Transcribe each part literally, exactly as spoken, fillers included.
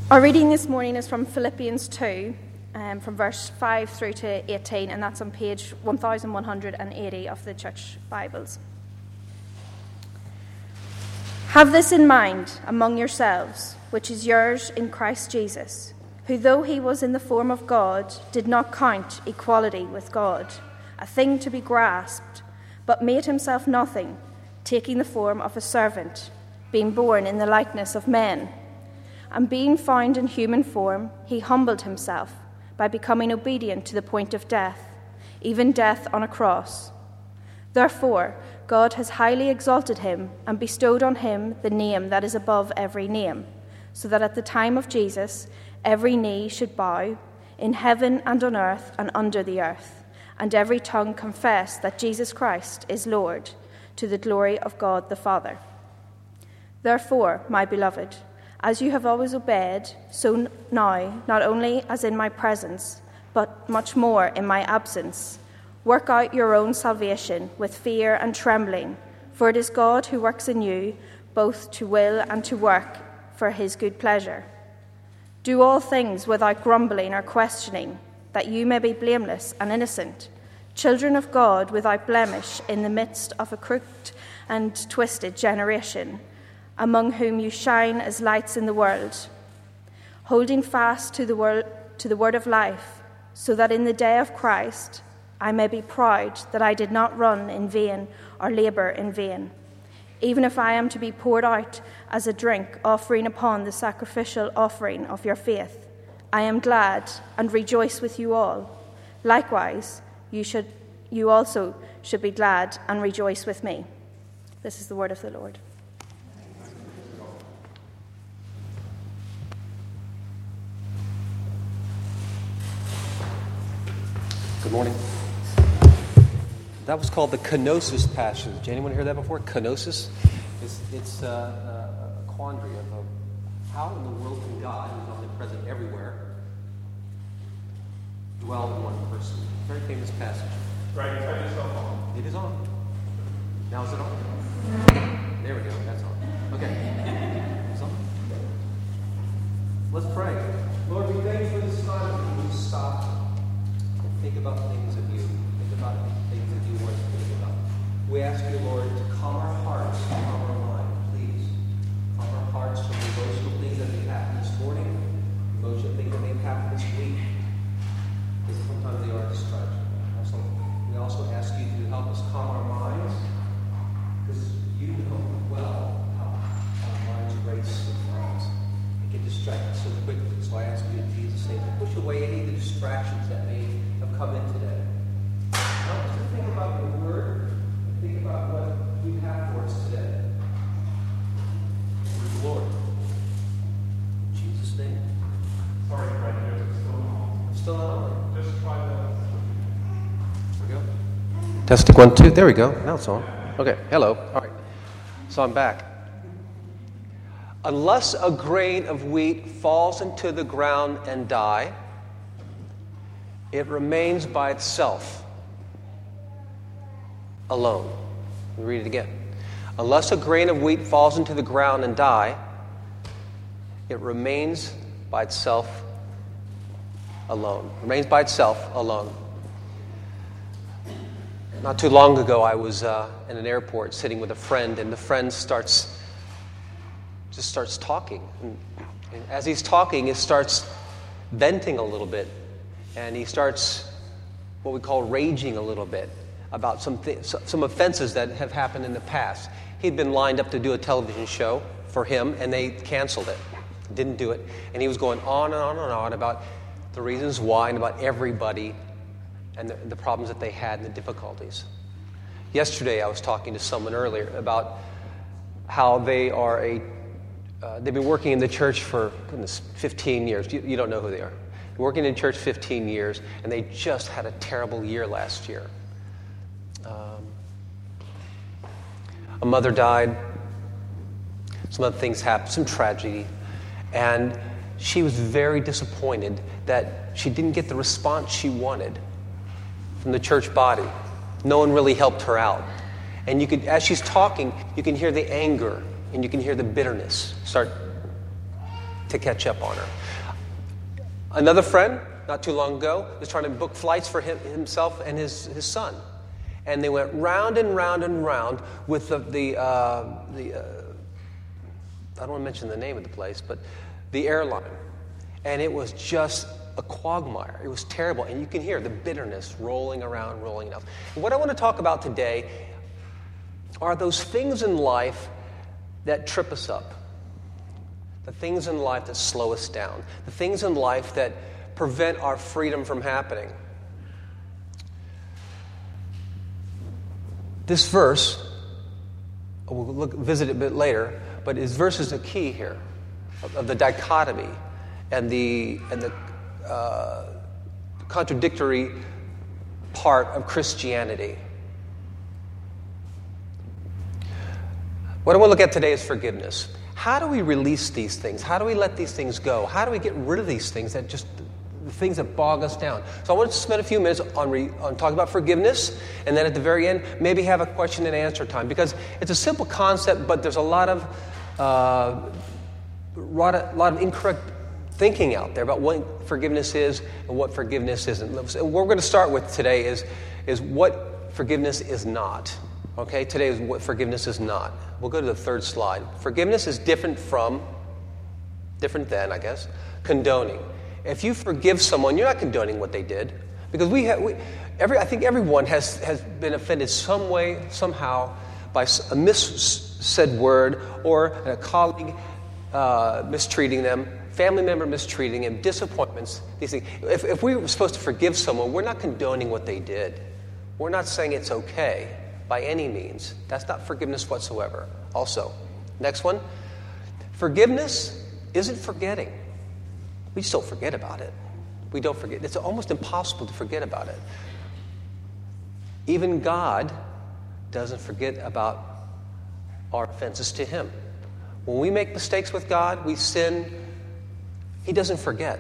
Our reading this morning is from Philippians two, um, from verse five through to eighteen, and that's on page one thousand one hundred eighty of the Church Bibles. Have this in mind among yourselves, which is yours in Christ Jesus, who, though he was in the form of God, did not count equality with God a thing to be grasped, but made himself nothing, taking the form of a servant, being born in the likeness of men. And being found in human form, he humbled himself by becoming obedient to the point of death, even death on a cross. Therefore, God has highly exalted him and bestowed on him the name that is above every name, so that at the time of Jesus, every knee should bow, in heaven and on earth and under the earth, and every tongue confess that Jesus Christ is Lord, to the glory of God the Father. Therefore, my beloved, as you have always obeyed, so now, not only as in my presence, but much more in my absence, work out your own salvation with fear and trembling, for it is God who works in you both to will and to work for his good pleasure. Do all things without grumbling or questioning, that you may be blameless and innocent, children of God without blemish in the midst of a crooked and twisted generation, among whom you shine as lights in the world, holding fast to the word, to the word of life, so that in the day of Christ I may be proud that I did not run in vain or labor in vain. Even if I am to be poured out as a drink offering upon the sacrificial offering of your faith, I am glad and rejoice with you all. Likewise, you should, you also should be glad and rejoice with me. This is the word of the Lord. Good morning. That was called the kenosis passage. Did anyone hear that before? Kenosis? It's, it's uh, a quandary of a, how in the world can God, who's omnipresent everywhere, dwell in one person? Very famous passage. Right, turn yourself on. It is on. Now is it on? There we go. That's on. Okay. It's on. Let's pray. Lord, we thank you for this time when we stop. Think about things of you. Think about things that you want to think about. We ask you, Lord, to calm our hearts, calm our mind, please. Calm our hearts from the emotional things that may have happened this morning, emotional things that may have happened this week. Because sometimes they are distractions. Also, we also ask you to help us calm our minds, because you know well how our minds race sometimes and get distracted so quickly. So I ask you in Jesus' name to push away any of the distractions that may come in today. Help us to think about your word and think about what you have for us today. Praise the Lord. In Jesus' name. Sorry, right here, it's still on. Still not on? Just try that. There we go. Testing one, two. There we go. Now it's on. Okay. Hello. All right. So I'm back. Unless a grain of wheat falls into the ground and die, it remains by itself, alone. Let me read it again. Unless a grain of wheat falls into the ground and die, it remains by itself alone. Remains by itself alone. Not too long ago, I was uh, in an airport sitting with a friend, and the friend starts just starts talking. And, and as he's talking, it starts venting a little bit. And he starts what we call raging a little bit about some th- some offenses that have happened in the past. He'd been lined up to do a television show for him, and they canceled it. Didn't do it. And he was going on and on and on about the reasons why and about everybody and the, the problems that they had and the difficulties. Yesterday, I was talking to someone earlier about how they are a, uh, they've been working in the church for, goodness, fifteen years. You, you don't know who they are. Working in church fifteen years, and they just had a terrible year last year. Um, a mother died. Some other things happened, some tragedy. And she was very disappointed that she didn't get the response she wanted from the church body. No one really helped her out. And you could, as she's talking, you can hear the anger and you can hear the bitterness start to catch up on her. Another friend, not too long ago, was trying to book flights for him, himself and his, his son. And they went round and round and round with the, the, uh, the uh, I don't want to mention the name of the place, but the airline. And it was just a quagmire. It was terrible. And you can hear the bitterness rolling around, rolling out. And what I want to talk about today are those things in life that trip us up. The things in life that slow us down. The things in life that prevent our freedom from happening. This verse, we'll look, visit it a bit later, but this verse is the key here of, of the dichotomy and the and the uh, contradictory part of Christianity. What I want to look at today is forgiveness. How do we release these things? How do we let these things go? How do we get rid of these things that just the things that bog us down? So I want to spend a few minutes on re, on talking about forgiveness, and then at the very end, maybe have a question and answer time, because it's a simple concept, but there's a lot of uh, lot of, lot of incorrect thinking out there about what forgiveness is and what forgiveness isn't. And what we're going to start with today is is what forgiveness is not. Okay, today is what forgiveness is not. We'll go to the third slide. Forgiveness is different from, different than, I guess, condoning. If you forgive someone, you're not condoning what they did, because we have, we, every, I think everyone has, has been offended some way, somehow, by a missaid word, or a colleague uh, mistreating them, family member mistreating them, disappointments, these things. If, if we were supposed to forgive someone, we're not condoning what they did. We're not saying it's okay by any means. That's not forgiveness whatsoever. Also, next one, forgiveness isn't forgetting. We just don't forget about it. We don't forget. It's almost impossible to forget about it. Even God doesn't forget about our offenses to Him. When we make mistakes with God, we sin, He doesn't forget.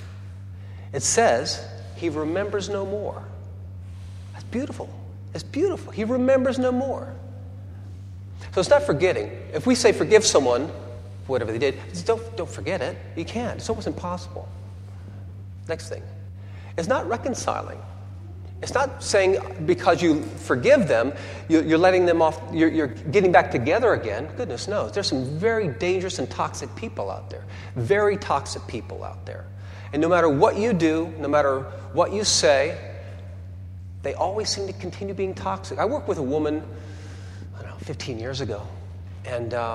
It says He remembers no more. That's beautiful. It's beautiful. He remembers no more. So it's not forgetting. If we say forgive someone, whatever they did, don't, don't forget it. You can't. It's almost impossible. Next thing. It's not reconciling. It's not saying because you forgive them, you, you're letting them off, you're, you're getting back together again. Goodness knows. There's some very dangerous and toxic people out there. Very toxic people out there. And no matter what you do, no matter what you say, they always seem to continue being toxic. I worked with a woman, I don't know, fifteen years ago, and uh,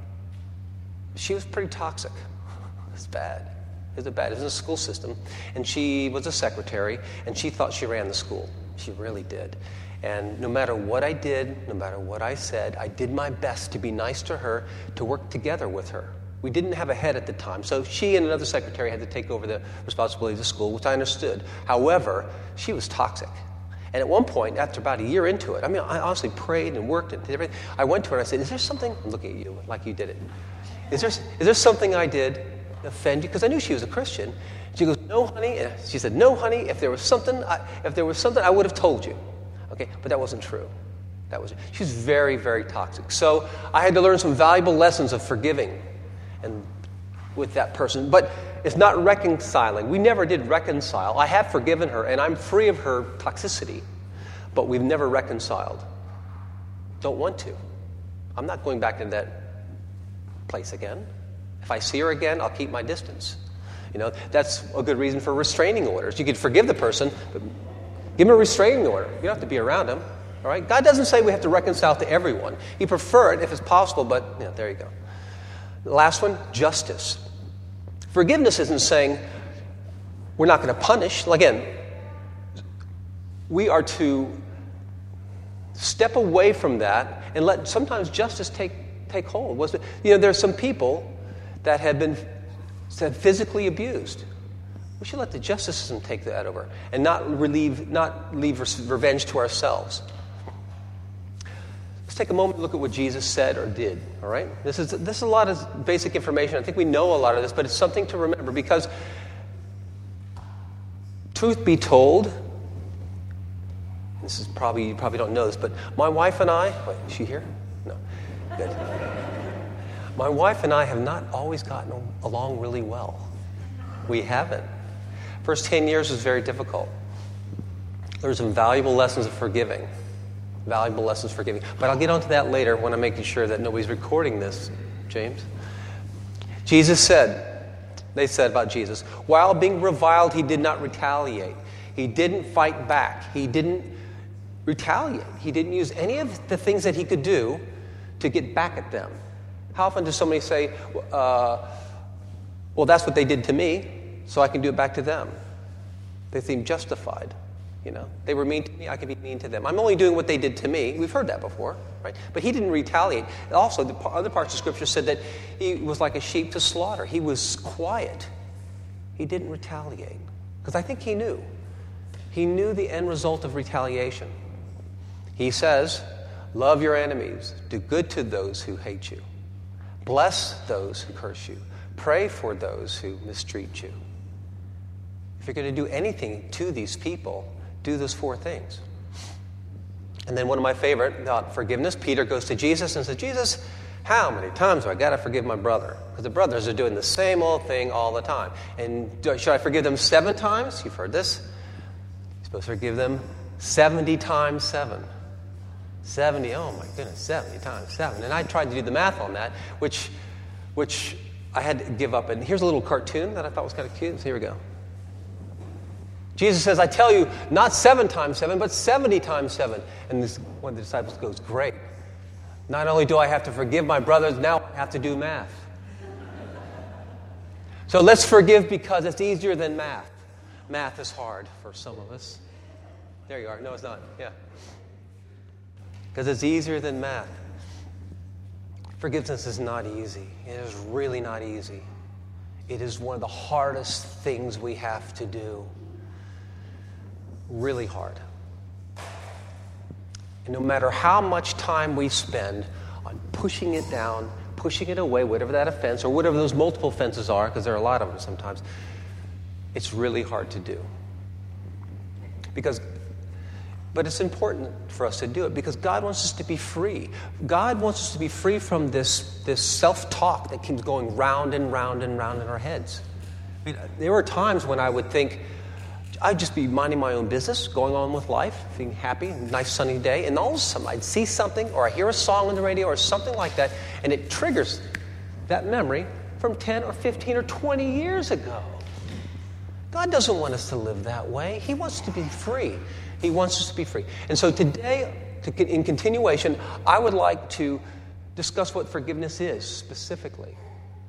she was pretty toxic. It's bad. It was bad. It was in a school system, and she was a secretary, and she thought she ran the school. She really did. And no matter what I did, no matter what I said, I did my best to be nice to her, to work together with her. We didn't have a head at the time, so she and another secretary had to take over the responsibility of the school, which I understood. However, she was toxic. And at one point, after about a year into it, I mean, I honestly prayed and worked and did everything. I went to her and I said, is there something, I'm looking at you like you did it. Is there, is there something I did offend you? Because I knew she was a Christian. She goes, no, honey. And she said, no, honey, if there was something, I, if there was something, I would have told you. Okay, but that wasn't true. That was, she's very, very toxic. So I had to learn some valuable lessons of forgiving and with that person. But it's not reconciling. We never did reconcile. I have forgiven her, and I'm free of her toxicity, but we've never reconciled. Don't want to. I'm not going back into that place again. If I see her again, I'll keep my distance. You know, that's a good reason for restraining orders. You could forgive the person, but give him a restraining order. You don't have to be around him. All right? God doesn't say we have to reconcile to everyone. He prefer it if it's possible, but you know, there you go. The last one, justice. Forgiveness isn't saying we're not going to punish. Again, we are to step away from that and let sometimes justice take take hold. Was it, you know, there's some people that have been said physically abused. We should let the justice system take that over and not relieve, not leave revenge to ourselves. Let's take a moment to look at what Jesus said or did. All right, this is this is a lot of basic information. I think we know a lot of this, but it's something to remember because, truth be told, this is probably you probably don't know this, but my wife and I. Wait, is she here? No, good. My wife and I have not always gotten along really well. We haven't. First ten years was very difficult. There were some valuable lessons of forgiving. Valuable lessons for giving. But I'll get onto that later when I'm making sure that nobody's recording this, James. Jesus said, they said about Jesus, while being reviled, he did not retaliate. He didn't fight back. He didn't retaliate. He didn't use any of the things that he could do to get back at them. How often does somebody say, uh, well, that's what they did to me, so I can do it back to them? They seem justified. You know, they were mean to me, I can be mean to them. I'm only doing what they did to me. We've heard that before, right? But he didn't retaliate. Also, the other parts of Scripture said that he was like a sheep to slaughter. He was quiet. He didn't retaliate. Because I think he knew. He knew the end result of retaliation. He says, love your enemies. Do good to those who hate you. Bless those who curse you. Pray for those who mistreat you. If you're going to do anything to these people, do those four things. And then one of my favorite about forgiveness, Peter goes to Jesus and says, Jesus, how many times do I got to forgive my brother? Because the brothers are doing the same old thing all the time. And do, should I forgive them seven times? You've heard this. You're supposed to forgive them seventy times seven. seventy, oh my goodness, seventy times seven. And I tried to do the math on that, which, which I had to give up. And here's a little cartoon that I thought was kind of cute. So here we go. Jesus says, I tell you, not seven times seven, but seventy times seven. And this, one of the disciples goes, great. Not only do I have to forgive my brothers, now I have to do math. So let's forgive because it's easier than math. Math is hard for some of us. There you are. No, it's not. Yeah. Because it's easier than math. Forgiveness is not easy. It is really not easy. It is one of the hardest things we have to do. Really hard. And no matter how much time we spend on pushing it down, pushing it away, whatever that offense or whatever those multiple offenses are, because there are a lot of them sometimes, it's really hard to do. Because, but it's important for us to do it because God wants us to be free. God wants us to be free from this, this self-talk that keeps going round and round and round in our heads. I mean, there were times when I would think, I'd just be minding my own business, going on with life, being happy, nice sunny day, and all of a sudden I'd see something or I hear a song on the radio or something like that, and it triggers that memory from ten or fifteen or twenty years ago. God doesn't want us to live that way. He wants us to be free. He wants us to be free. And so today, to, in continuation, I would like to discuss what forgiveness is specifically.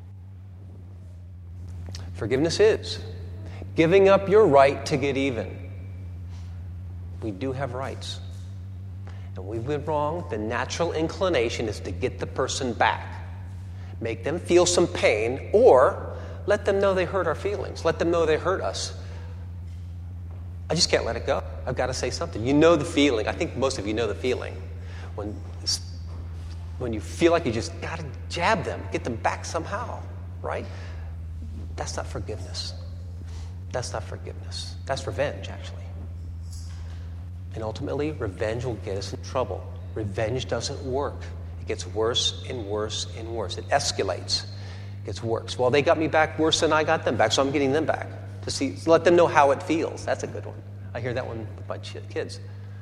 Forgiveness is giving up your right to get even. We do have rights. And we've been wrong. The natural inclination is to get the person back. Make them feel some pain, or let them know they hurt our feelings. Let them know they hurt us. I just can't let it go. I've got to say something. You know the feeling. I think most of you know the feeling. When, when you feel like you just got to jab them, get them back somehow, right? That's not forgiveness. That's not forgiveness. That's revenge, actually. And ultimately, revenge will get us in trouble. Revenge doesn't work. It gets worse and worse and worse. It escalates. It gets worse. Well, they got me back worse than I got them back, so I'm getting them back. To see, to let them know how it feels. That's a good one. I hear that one with my kids.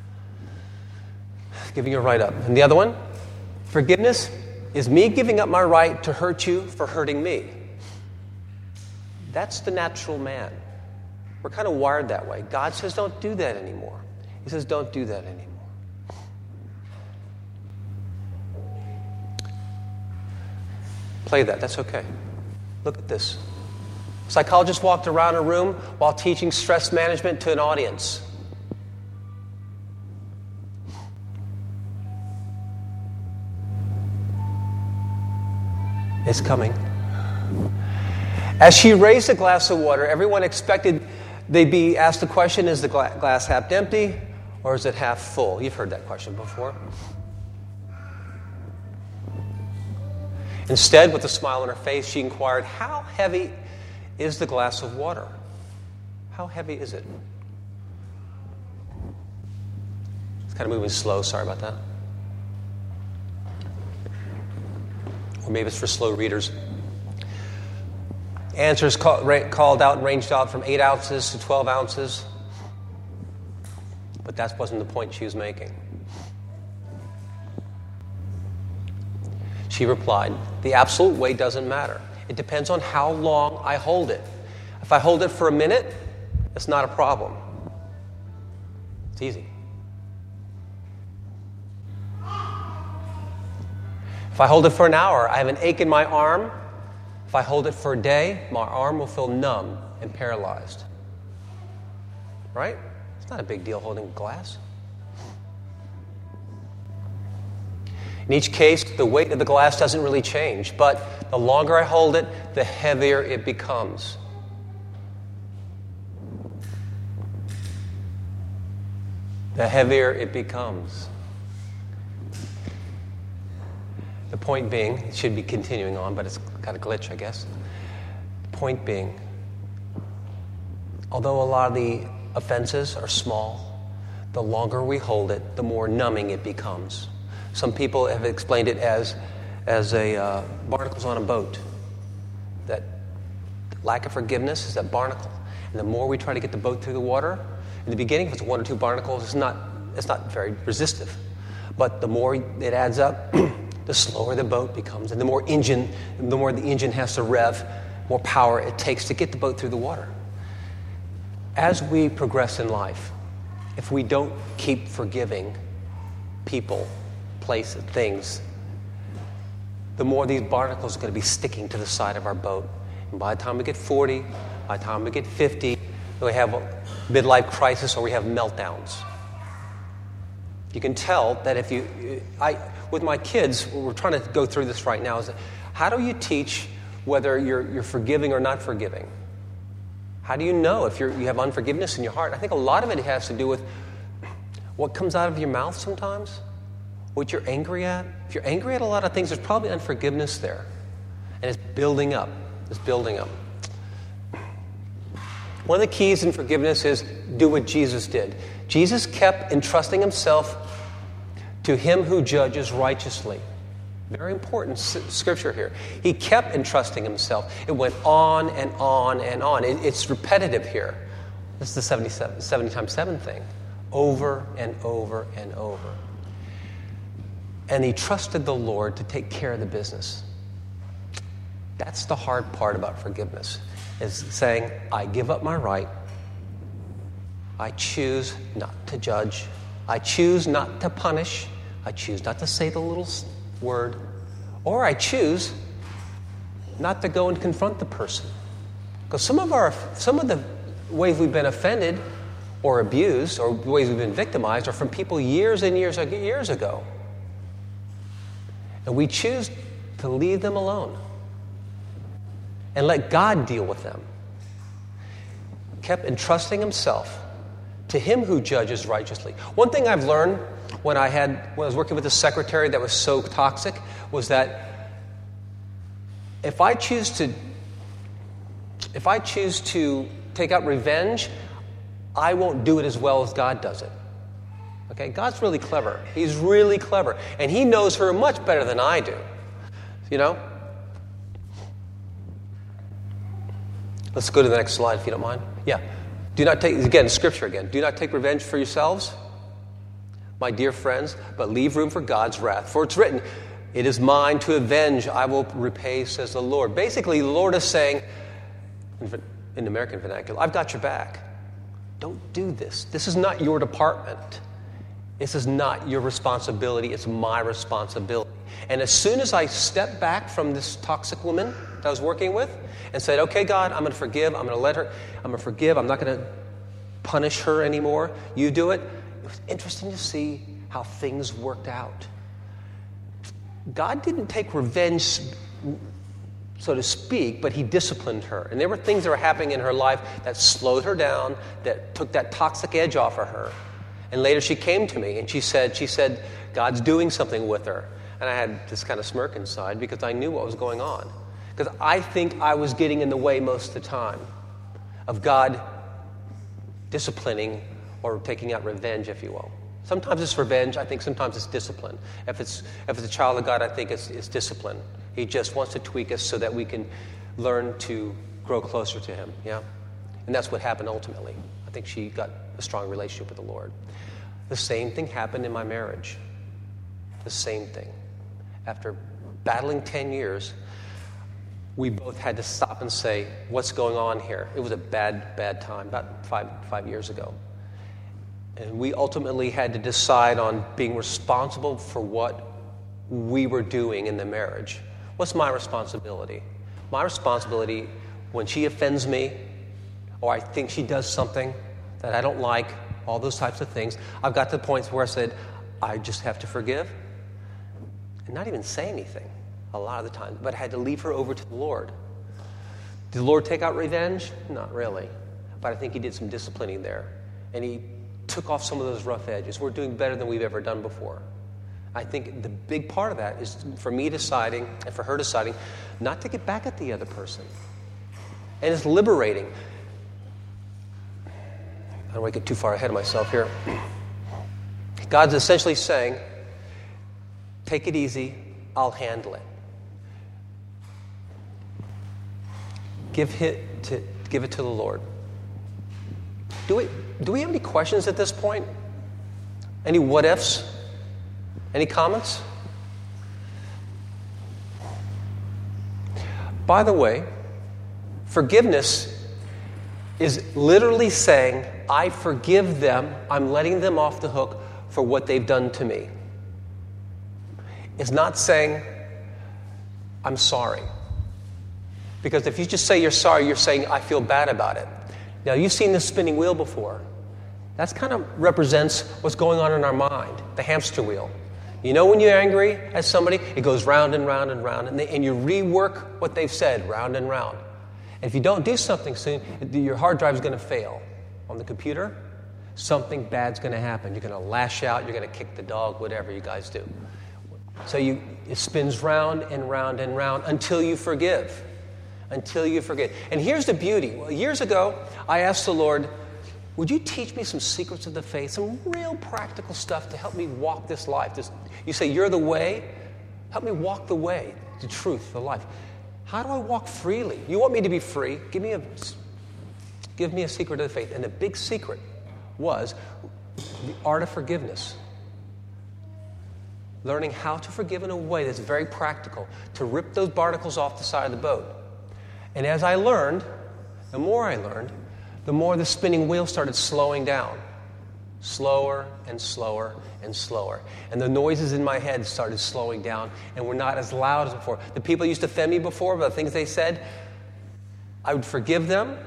Giving your right up. And the other one, forgiveness is me giving up my right to hurt you for hurting me. That's the natural man. We're kind of wired that way. God says don't do that anymore. He says don't do that anymore. Play that. That's okay. Look at this. A psychologist walked around a room while teaching stress management to an audience. It's coming. As she raised a glass of water, everyone expected they'd be asked the question, is the glass half empty or is it half full? You've heard that question before. Instead, with a smile on her face, she inquired, how heavy is the glass of water? How heavy is it? It's kind of moving slow. Sorry about that. or maybe it's for slow readers. Answers call, ra- called out and ranged out from eight ounces to twelve ounces. But that wasn't the point she was making. She replied, the absolute weight doesn't matter. It depends on how long I hold it. If I hold it for a minute, it's not a problem. It's easy. If I hold it for an hour, I have an ache in my arm. If I hold it for a day, my arm will feel numb and paralyzed. Right? It's not a big deal holding a glass. In each case, the weight of the glass doesn't really change, but the longer I hold it, the heavier it becomes. The heavier it becomes. The point being, it should be continuing on, but it's got a glitch, I guess. The point being, although a lot of the offenses are small, the longer we hold it, the more numbing it becomes. Some people have explained it as, as a uh, barnacles on a boat. That lack of forgiveness is that barnacle. And the more we try to get the boat through the water, in the beginning, if it's one or two barnacles, it's not, it's not very resistive. But the more it adds up, the slower the boat becomes. And the more engine, the more the engine has to rev, more power it takes to get the boat through the water. As we progress in life, if we don't keep forgiving people, places, things, the more these barnacles are going to be sticking to the side of our boat. And by the time we get forty, by the time we get fifty, we have a midlife crisis or we have meltdowns. You can tell that if you, I, with my kids, we're trying to go through this right now, is how do you teach whether you're, you're forgiving or not forgiving? How do you know if you're, you have unforgiveness in your heart? I think a lot of it has to do with what comes out of your mouth sometimes, what you're angry at. If you're angry at a lot of things, there's probably unforgiveness there. And it's building up. It's building up. One of the keys in forgiveness is do what Jesus did. Jesus kept entrusting himself to him who judges righteously. Very important scripture here. He kept entrusting himself. It went on and on and on. It, it's repetitive here. This is the seventy-seven, seventy times seven thing. Over and over and over. And he trusted the Lord to take care of the business. That's the hard part about forgiveness, is saying, I give up my right. I choose not to judge. I choose not to punish. I choose not to say the little word. Or I choose not to go and confront the person. Because some of our, some of the ways we've been offended or abused or the ways we've been victimized are from people years and years and years ago. And we choose to leave them alone and let God deal with them. Kept entrusting himself to him who judges righteously. One thing I've learned when I had when I was working with a secretary that was so toxic was that if I choose to if I choose to take out revenge, I won't do it as well as God does it. Okay, God's really clever. He's really clever. And he knows her much better than I do. You know? Let's go to the next slide if you don't mind. Yeah. Do not take, again, scripture again. Do not take revenge for yourselves, my dear friends, but leave room for God's wrath. For it's written, it is mine to avenge, I will repay, says the Lord. Basically, the Lord is saying, in the American vernacular, I've got your back. Don't do this. This is not your department. This is not your responsibility. It's my responsibility. And as soon as I stepped back from this toxic woman that I was working with and said, okay, God, I'm going to forgive. I'm going to let her, I'm going to forgive. I'm not going to punish her anymore. You do it. It was interesting to see how things worked out. God didn't take revenge, so to speak, but he disciplined her. And there were things that were happening in her life that slowed her down, that took that toxic edge off of her. And later she came to me and she said, she said, God's doing something with her. And I had this kind of smirk inside because I knew what was going on. Because I think I was getting in the way most of the time of God disciplining or taking out revenge, if you will. Sometimes it's revenge. I think sometimes it's discipline. If it's if it's a child of God, I think it's, it's discipline. He just wants to tweak us so that we can learn to grow closer to him, yeah? And that's what happened ultimately. I think she got a strong relationship with the Lord. The same thing happened in my marriage. The same thing. After battling ten years, we both had to stop and say, what's going on here? It was a bad, bad time, about five, five years ago. And we ultimately had to decide on being responsible for what we were doing in the marriage. What's my responsibility? My responsibility, when she offends me, or I think she does something that I don't like, all those types of things, I've got to the points where I said, I just have to forgive and not even say anything a lot of the time, but I had to leave her over to the Lord. Did the Lord take out revenge? Not really. But I think he did some disciplining there. And he took off some of those rough edges. We're doing better than we've ever done before. I think the big part of that is for me deciding and for her deciding not to get back at the other person. And it's liberating. I don't want to get too far ahead of myself here. God's essentially saying, take it easy, I'll handle it. Give it to, give it to the Lord. Do we, do we have any questions at this point? Any what ifs? Any comments? By the way, forgiveness is literally saying, I forgive them, I'm letting them off the hook for what they've done to me. It's not saying, I'm sorry. Because if you just say you're sorry, you're saying, I feel bad about it. Now, you've seen this spinning wheel before. That kind of represents what's going on in our mind, the hamster wheel. You know when you're angry at somebody, it goes round and round and round, and, they, and you rework what they've said round and round. And if you don't do something soon, your hard drive is going to fail. On the computer, something bad's going to happen. You're going to lash out, you're going to kick the dog, whatever you guys do. So you, it spins round and round and round until you forgive. Until you forget. And here's the beauty. Well, years ago, I asked the Lord, would you teach me some secrets of the faith, some real practical stuff to help me walk this life? This, you say, you're the way. Help me walk the way, the truth, the life. How do I walk freely? You want me to be free? Give me a, give me a secret of the faith. And the big secret was the art of forgiveness. Learning how to forgive in a way that's very practical, to rip those barnacles off the side of the boat. And as I learned, the more I learned, the more the spinning wheel started slowing down. Slower and slower and slower. And the noises in my head started slowing down and were not as loud as before. The people used to offend me before, but the things they said, I would forgive them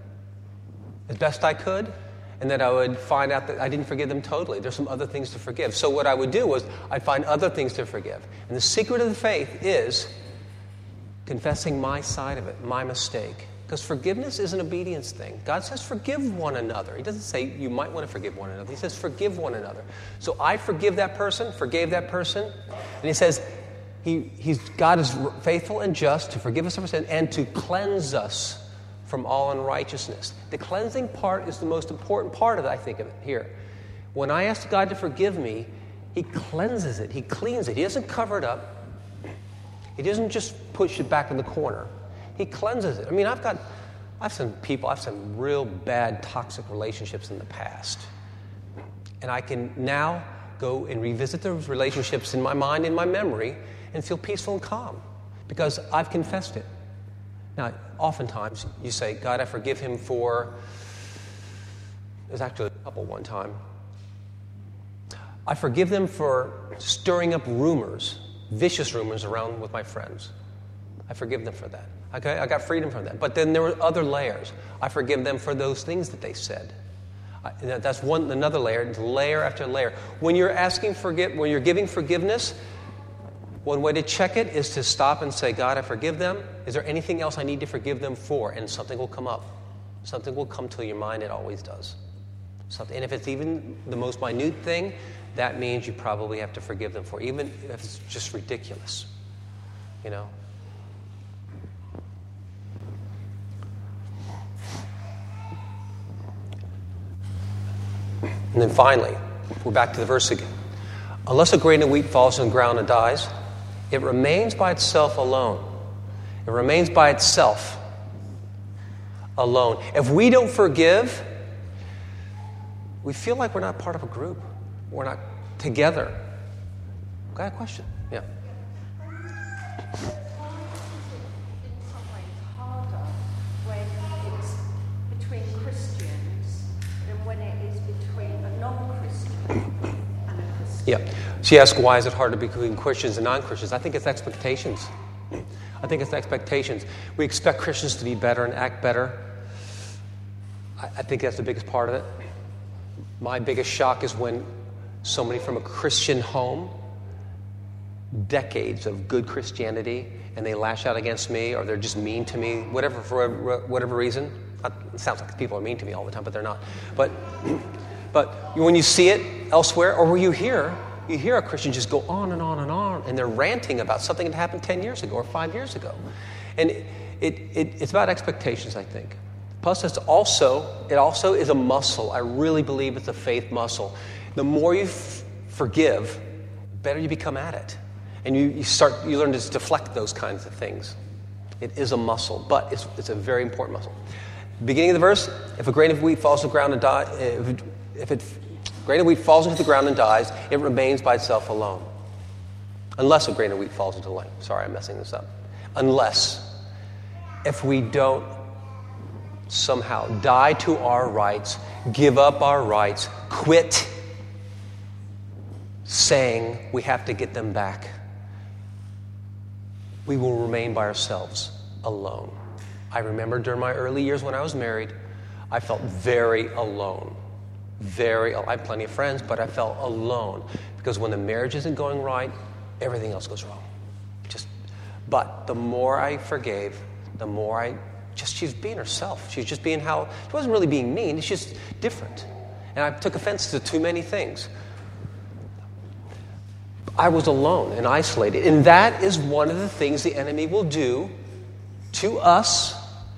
as best I could, and then I would find out that I didn't forgive them totally. There's some other things to forgive. So what I would do was I'd find other things to forgive. And the secret of the faith is confessing my side of it, my mistake. Because forgiveness is an obedience thing. God says forgive one another. He doesn't say you might want to forgive one another. He says forgive one another. So I forgive that person, forgave that person. And he says he, he's, God is faithful and just to forgive us our sin and to cleanse us from all unrighteousness. The cleansing part is the most important part of it, I think, of it here. When I ask God to forgive me, he cleanses it. He cleans it. He doesn't cover it up. He doesn't just push it back in the corner. He cleanses it. I mean, I've got, I've some people, I've some real bad, toxic relationships in the past. And I can now go and revisit those relationships in my mind, in my memory, and feel peaceful and calm because I've confessed it. Now, oftentimes you say, God, I forgive him for, there's actually a couple one time. I forgive them for stirring up rumors, vicious rumors around with my friends. I forgive them for that. Okay, I got freedom from that. But then there were other layers. I forgive them for those things that they said. I, that's one another layer, layer after layer. When you're asking forgive, when you're giving forgiveness, one way to check it is to stop and say, God, I forgive them. Is there anything else I need to forgive them for? And something will come up. Something will come to your mind. It always does. Something, and if it's even the most minute thing, that means you probably have to forgive them for, even if it's just ridiculous. You know? And then finally, we're back to the verse again. Unless a grain of wheat falls on the ground and dies, It remains by itself alone. It remains by itself alone. If we don't forgive, we feel like we're not part of a group. We're not together. Got a question? Yeah. Yeah. She asked, why is it harder between Christians and non-Christians? I think it's expectations. I think it's expectations. We expect Christians to be better and act better. I, I think that's the biggest part of it. My biggest shock is when somebody from a Christian home, decades of good Christianity, and they lash out against me, or they're just mean to me, whatever for whatever reason. It sounds like people are mean to me all the time, but they're not. But but when you see it elsewhere, or where you hear, you hear a Christian just go on and on and on, and they're ranting about something that happened ten years ago or five years ago. And it, it, it it's about expectations, I think. Plus, it's also, it also is a muscle. I really believe it's a faith muscle. The more you f- forgive, the better you become at it. And you, you start, you learn to deflect those kinds of things. It is a muscle, but it's, it's a very important muscle. Beginning of the verse, if a grain of wheat falls to the ground and dies, if it, if it grain of wheat falls into the ground and dies, it remains by itself alone. Unless a grain of wheat falls into the lake. Sorry, I'm messing this up. Unless, if we don't somehow die to our rights, give up our rights, quit saying we have to get them back, we will remain by ourselves alone. I remember during my early years when I was married, I felt very alone. Very, I had plenty of friends, but I felt alone. Because when the marriage isn't going right, everything else goes wrong. Just, but the more I forgave, the more I just, she was being herself. She was just being how, she wasn't really being mean, it's just different. And I took offense to too many things. I was alone and isolated. And that is one of the things the enemy will do to us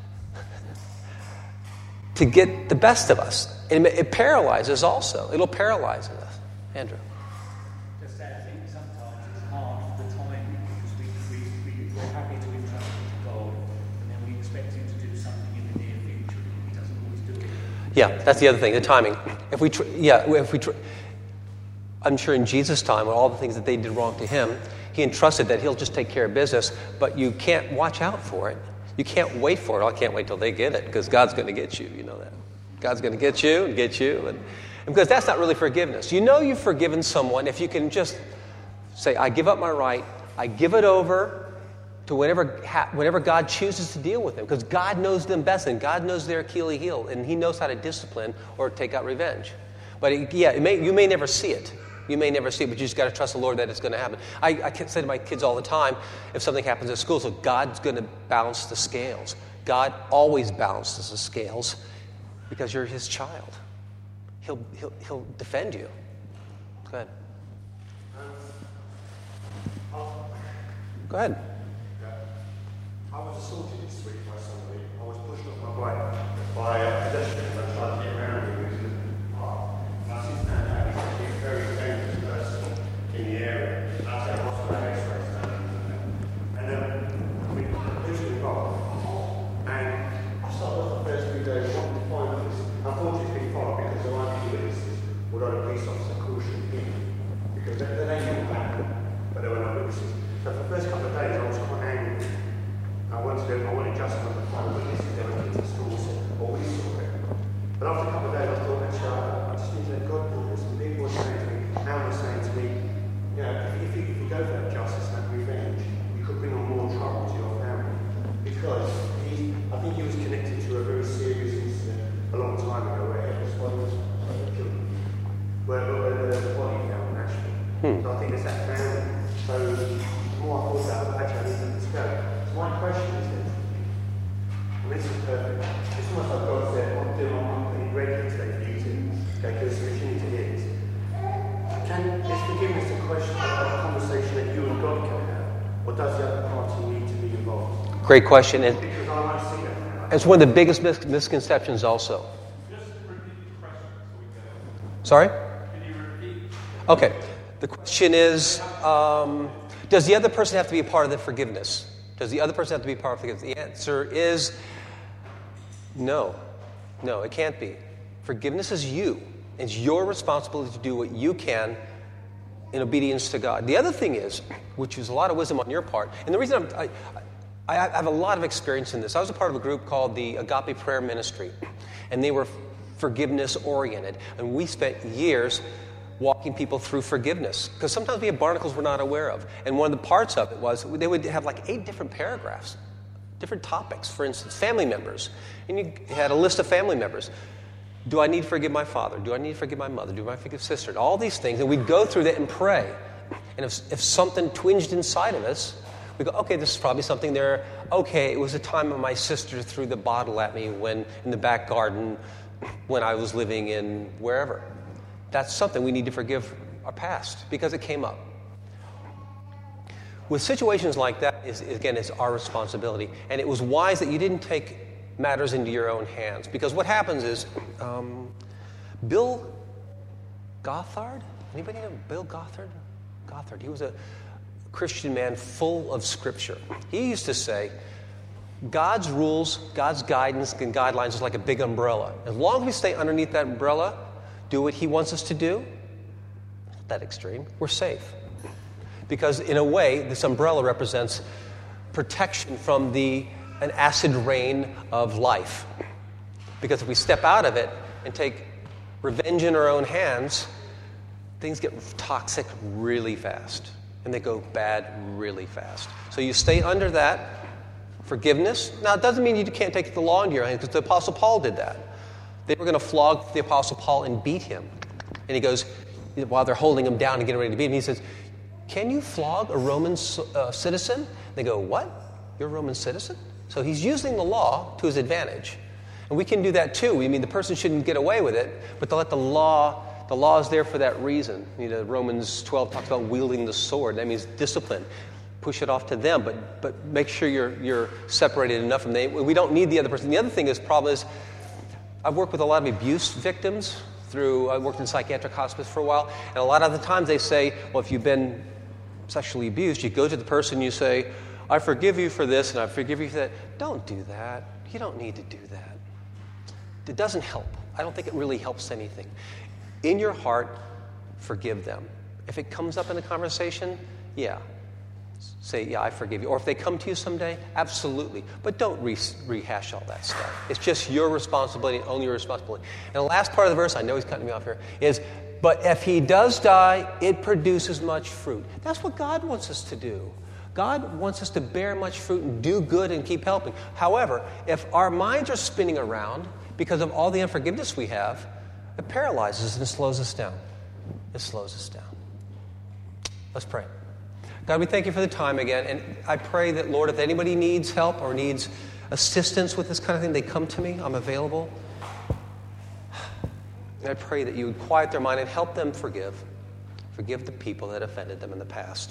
to get the best of us. And it paralyzes also. It'll paralyze us. Andrew. Just that I think sometimes it's hard for the time because we, we, we, we're happy to entrust it to God and then we expect him to do something in the near future. He doesn't always do it. Yeah, that's the other thing, the timing. If we, tr- yeah, if we, tr- I'm sure in Jesus' time, with all the things that they did wrong to him, he entrusted that he'll just take care of business, but you can't watch out for it. You can't wait for it. I can't wait till they get it, because God's going to get you. You know that. God's going to get you and get you. And, and because that's not really forgiveness. You know you've forgiven someone if you can just say, I give up my right. I give it over to whenever, ha- whenever God chooses to deal with them. Because God knows them best, and God knows their Achilles heel, and he knows how to discipline or take out revenge. But it, yeah, it may, you may never see it. You may never see it, but you just got to trust the Lord that it's going to happen. I, I say to my kids all the time, if something happens at school, so God's going to balance the scales. God always balances the scales because you're his child. He'll he'll he'll defend you. Go ahead. Go ahead. I was assaulted this week by somebody. I was pushed off my bike by a pedestrian that tried to get around me using the park. And I since found out he's actually a very dangerous person in the area. And I said, what's my x-ray standing? And then we pushed him off. And I started off the first few days wanting to find this. Unfortunately, it's been far because there aren't any witnesses, although the police officer cautioned him. Because they, they knew that, but there were no witnesses. So for the first couple of days, I was quite angry. I wanted to, I wanted just to find witnesses, there were kids in schools, or we saw it. But after a couple of days, I thought, actually, I, I just need to let God do this. And people were saying to me, now they're saying to me, you know, if, if, you, if you go for that justice, that revenge, you could bring on more trouble to your family. Because he, I think he was connected to a very serious incident a long time ago where his body was killed, where, where there was a body found naturally. Hmm. So I think it's that family. So the more I thought about it, actually, I need to let this go. So my question is this. And this is perfect. It's almost like God said, I'm doing I'm putting regular today for you to go give us what you need to hear. Can is forgiveness a question of a conversation that you and God can have? Or does the other party need to be involved? Great question. And because I might see that. it's one of the biggest mis- misconceptions also. Just repeat the question so we get it. Sorry? Can you repeat? Okay. The question is, um, Does the other person have to be a part of the forgiveness? Does the other person have to be a part of the forgiveness? The answer is no. No, it can't be. Forgiveness is you. It's your responsibility to do what you can in obedience to God. The other thing is, which is a lot of wisdom on your part, and the reason I'm, I, I have a lot of experience in this. I was a part of a group called the Agape Prayer Ministry, and they were forgiveness-oriented. And we spent years walking people through forgiveness, because sometimes we have barnacles we're not aware of. And one of the parts of it was they would have like eight different paragraphs, different topics. For instance, family members. And you had a list of family members. Do I need to forgive my father? Do I need to forgive my mother? Do I forgive sister? And all these things. And we'd go through that and pray. And if, if something twinged inside of us, we go, okay, this is probably something there. Okay, it was a time when my sister threw the bottle at me when in the back garden when I was living in wherever. That's something we need to forgive our past because it came up. With situations like that, is again, it's our responsibility. And it was wise that you didn't take matters into your own hands. Because what happens is, um, Bill Gothard? Anybody know Bill Gothard? Gothard. He was a Christian man full of Scripture. He used to say, God's rules, God's guidance and guidelines is like a big umbrella. As long as we stay underneath that umbrella, do what he wants us to do, not that extreme, we're safe. Because in a way, this umbrella represents protection from the an acid rain of life. Because if we step out of it and take revenge in our own hands, things get toxic really fast. And they go bad really fast. So you stay under that forgiveness. Now, it doesn't mean you can't take the law into your hands, because the Apostle Paul did that. They were going to flog the Apostle Paul and beat him. And he goes, while they're holding him down and getting ready to beat him, he says, can you flog a Roman uh, citizen? They go, what? You're a Roman citizen? So he's using the law to his advantage. And we can do that too. I mean, the person shouldn't get away with it, but to let the law, the law is there for that reason. You know, Romans twelve talks about wielding the sword. That means discipline. Push it off to them, but but make sure you're you're separated enough from them. We don't need the other person. The other thing is, problem is, I've worked with a lot of abuse victims through, I worked in psychiatric hospice for a while, and a lot of the times they say, well, if you've been sexually abused, you go to the person, you say, I forgive you for this, and I forgive you for that. Don't do that. You don't need to do that. It doesn't help. I don't think it really helps anything. In your heart, forgive them. If it comes up in a conversation, yeah. Say, yeah, I forgive you. Or if they come to you someday, absolutely. But don't re- rehash all that stuff. It's just your responsibility, only your responsibility. And the last part of the verse, I know he's cutting me off here, is, but if he does die, it produces much fruit. That's what God wants us to do. God wants us to bear much fruit and do good and keep helping. However, if our minds are spinning around because of all the unforgiveness we have, it paralyzes and it slows us down. It slows us down. Let's pray. God, we thank you for the time again, and I pray that, Lord, if anybody needs help or needs assistance with this kind of thing, they come to me. I'm available. And I pray that you would quiet their mind and help them forgive. Forgive the people that offended them in the past.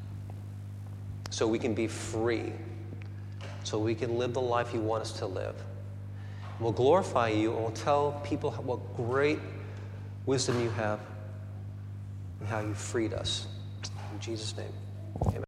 So we can be free. So we can live the life you want us to live. And we'll glorify you, and we'll tell people what great wisdom you have and how you freed us. In Jesus' name. Amen.